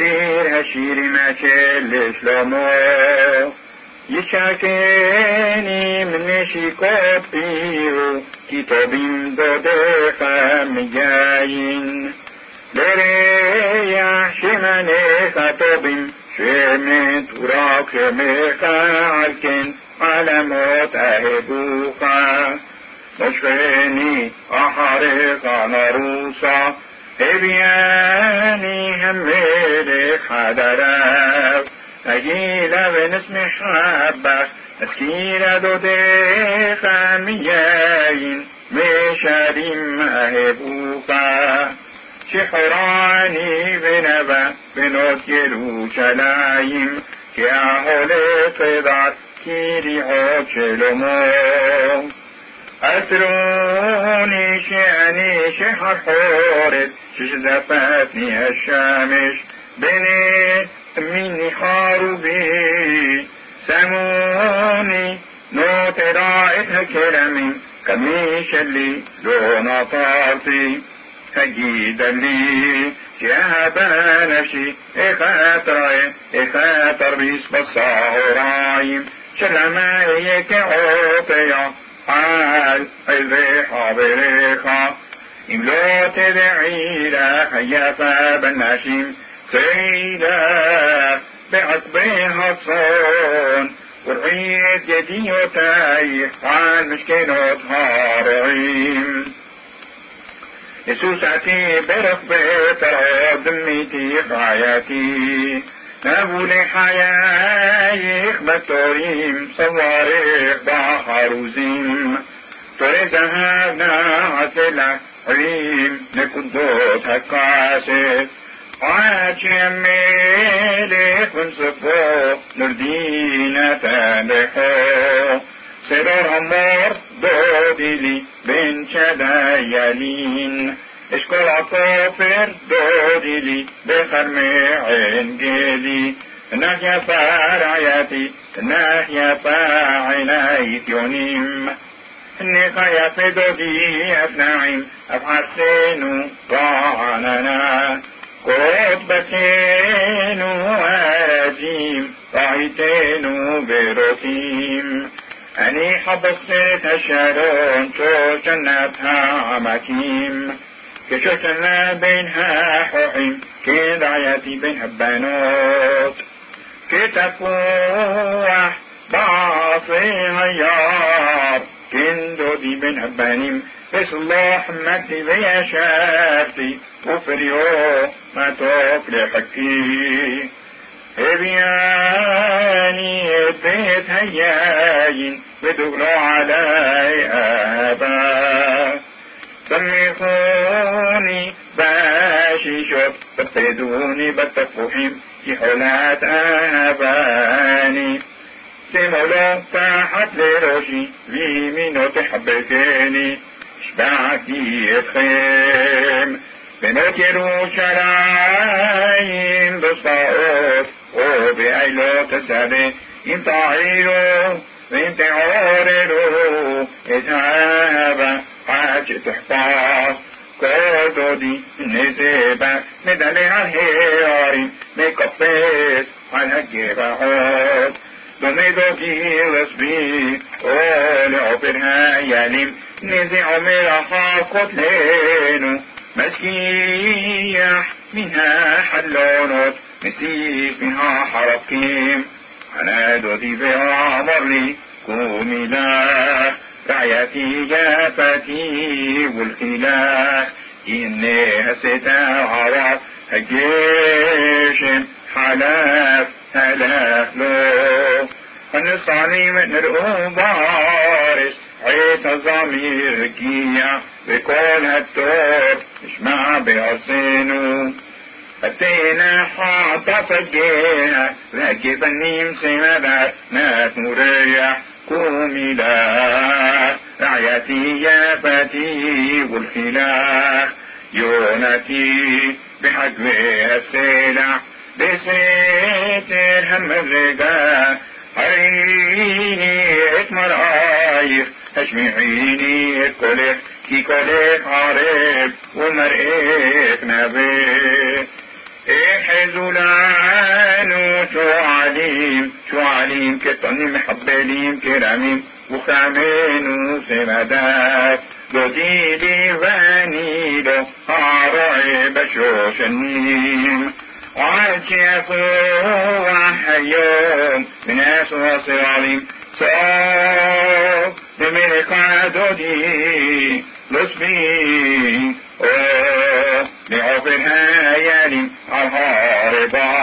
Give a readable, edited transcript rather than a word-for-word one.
شير هشير ما كل شلومو يشاكني من شيكوت بيو كتابين دودي خامجاين لريح شماني خطوبين شمت وراك شميخا عالكن على موت أهبوخا مشغني أحرق نروسا هبياني هميلي حدراف أجيلا بنسم حبك أسكيلا دودي خاميين مشاريم أهبوخا شحراني بنبا بنوت يروشلايم كأهولي صدات كيري عود شلمو أسروني شعني شحر حورت شزفتني الشامش بني مني خاروبي سموني نوت رائتها كلامي كميش اللي لون طارتي هجيد لي شهب نفسي إخاتر بيس بصارايم شلما هيك عطيا حال الريحة بريخة إملو تدعي لك يا بالناشم سيدا بعقبها صون ورعيد يدي وتايح عن مشكلة هارعيم يسوساتي برقبة دميتي حياتي نابولي حيايخ بطوريم صواريخ بحروزيم طوري زهابنا عسلك عريم نكدوت هكاسي عاجي ميليخ ونصفو نردينا تنبحو سرور همور دوديلي بين شدايالين اشكر عطوفر دوديلي بخرمي عنديلي ناحية فارعياتي ناحية فاعنايت يونيم نقايا في دودي أفناعيم أفحسينو طعننا قربتينو أرازيم رأيتينو بروتيم أني حبست الشارون شو جنتها عمكيم كشوشنا بينها حوحيم كين رعياتي بينها بانوت كتفوح بعصيها يار كين دودي بينها بانيم بس الله مكتي بيا شافتي وفريو ما توفلي حكي هبياني بيت هياين بدقلوا علي آبا سميخوني باشي شوف بفيدوني بتفوحيم في حولات آباني سمولو تحت لروشي في منو تحبكيني شبعتي اتخيم بنوت يروشلايم بصاوت وبأيلو تسابي انت عيلو وانت عورلو اتهابا حاجة تحفاظ كودودي نزيبا مدالي عالهياري ميكفيس عالهجيبا عود دميدوكي وصبي ولعبرها ياليم نزيع ملحا قتلينو مسكيح منها حلونت مسيح منها حرقيم أنا دودي بها عمرلي قومي لا رعيتي جافتي والخلاف إني هسيتا عرف هجيش حلاف هلاف له فنصاني من الأبارس عيت ضمير كيا بكل هالتوب اسمع بأصينو أتينا حاطة فجيها لكي بنيم سمدات نات مريح قومي لا رعيتي يا فتي والخلاف يونتي بحجوها السلع بسيتر هم الرقا عيني اتمر آيخ اشمعيني اتكوليخ كي كوليخ عارب ومرئيك نبي إحزلان شو عليم كطني محبلين كرامين وخامين وسمدات جديد فانيدو هارعي بشوشنيم وعجفوا وحيوم بناس وصياليم صوب بملك عدودي لصبي لعوف الهيالي الهاربا